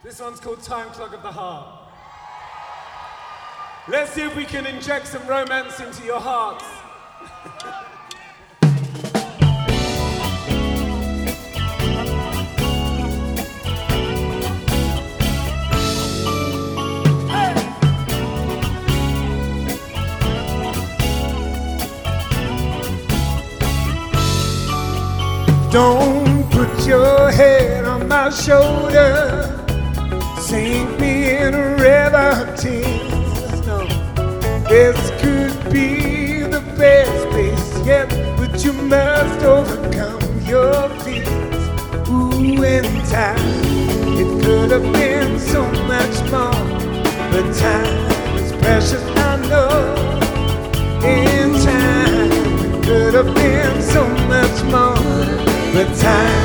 This one's called Time Clock of the Heart. Let's see if we can inject some romance into your hearts. Don't put your head on my shoulder, sink me in a river of tears. No, this could be the best place yet, but you must overcome your fears. Ooh, in time, it could have been so much more, but time is precious, I know. In time, it could have been so much more, but time